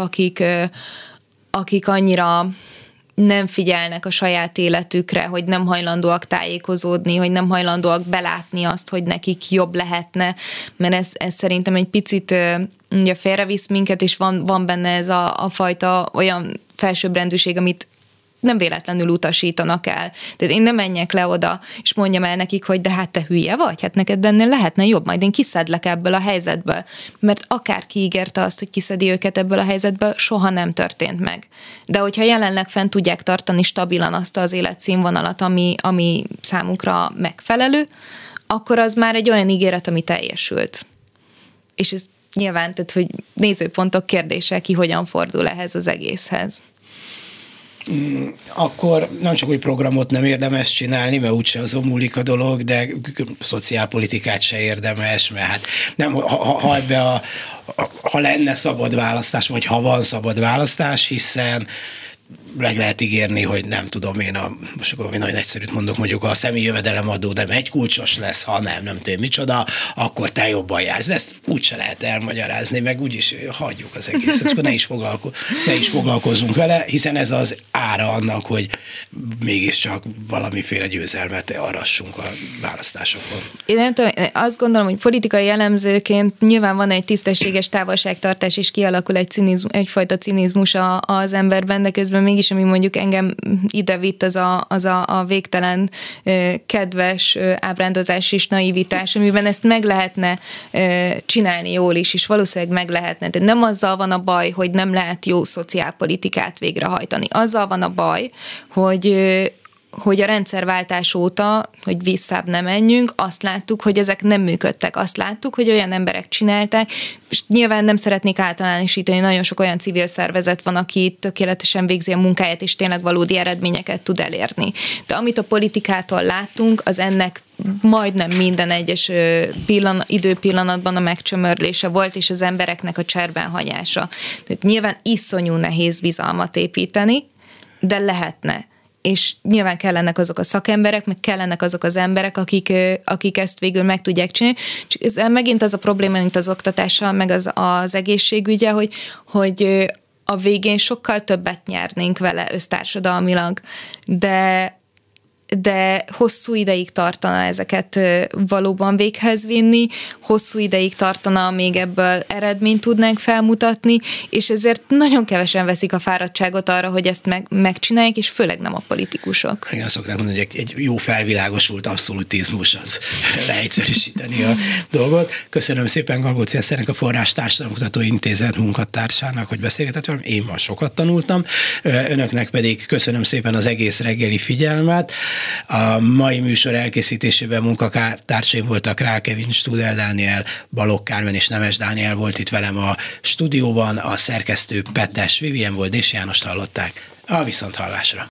akik annyira nem figyelnek a saját életükre, hogy nem hajlandóak tájékozódni, hogy nem hajlandóak belátni azt, hogy nekik jobb lehetne, mert ez szerintem egy picit ugye félrevisz minket, és van benne ez a fajta olyan felsőbbrendűség, amit nem véletlenül utasítanak el. Tehát én nem menjek le oda, és mondjam el nekik, hogy de hát te hülye vagy, hát neked ennél lehetne jobb, majd én kiszedlek ebből a helyzetből. Mert akárki ígérte azt, hogy kiszedi őket ebből a helyzetből, soha nem történt meg. De hogyha jelenleg fent tudják tartani stabilan azt az életszínvonalat, ami számukra megfelelő, akkor az már egy olyan ígéret, ami teljesült. És ez nyilván, tehát, hogy nézőpontok kérdése, ki hogyan fordul ehhez az egészhez. Akkor nem csak, hogy programot nem érdemes csinálni, mert úgyse azon múlik a dolog, de szociálpolitikát se érdemes, mert hát nem, ha lenne szabad választás, vagy ha van szabad választás, hiszen meg lehet ígérni, hogy nem tudom én, most akkor nagyon egyszerűt mondok, mondjuk a személyi jövedelemadó nem egy kulcsos lesz, ha nem tudom micsoda, akkor te jobban jársz. Ezt úgyse lehet elmagyarázni, meg úgyis hagyjuk az egészet, akkor ne is foglalkozunk vele, hiszen ez az ára annak, hogy mégiscsak valamiféle győzelmet arassunk a választásokon. Én nem tudom, azt gondolom, hogy politikai elemzőként nyilván van egy tisztességes távolságtartás, és kialakul egyfajta cinizmus az emberben, de közben mégis, ami mondjuk engem ide vitt, az a végtelen kedves ábrándozás és naivitás, amiben ezt meg lehetne csinálni jól is, és valószínűleg meg lehetne. De nem azzal van a baj, hogy nem lehet jó szociálpolitikát végrehajtani. Azzal van a baj, hogy a rendszerváltás óta, hogy visszább nem menjünk, azt láttuk, hogy ezek nem működtek. Azt láttuk, hogy olyan emberek csinálták, és nyilván nem szeretnék általánosítani, nagyon sok olyan civil szervezet van, aki tökéletesen végzi a munkáját, és tényleg valódi eredményeket tud elérni. De amit a politikától láttunk, az ennek majdnem minden egyes időpillanatban a megcsömörlése volt, és az embereknek a cserben hagyása. Tehát nyilván iszonyú nehéz bizalmat építeni, de lehetne. és nyilván kellenek azok a szakemberek, meg kellenek azok az emberek, akik ezt végül meg tudják csinálni. Csak ez megint az a probléma, mint az oktatással, meg az egészségügye, hogy a végén sokkal többet nyernénk vele össztársadalmilag, de hosszú ideig tartana ezeket valóban véghez vinni, hosszú ideig tartana, még ebből eredményt tudnánk felmutatni, és ezért nagyon kevesen veszik a fáradtságot arra, hogy ezt megcsinálják, és főleg nem a politikusok. Igen, szokták mondani, hogy egy jó felvilágosult abszolutizmus az leegyszerűsíteni a dolgot. Köszönöm szépen Galgóci Eszternek, a Forrás Társadalomkutató Intézet munkatársának, hogy beszélgetett velem. Én ma sokat tanultam. Önöknek pedig köszönöm szépen az egész reggeli figyelmet. A mai műsor elkészítésében munkatársaim voltak Rál Kevin, Studel Dániel, Balogh Kármen és Nemes Dániel volt itt velem a stúdióban, a szerkesztő Petes Vivien volt, és Jánost hallották. A viszonthallásra.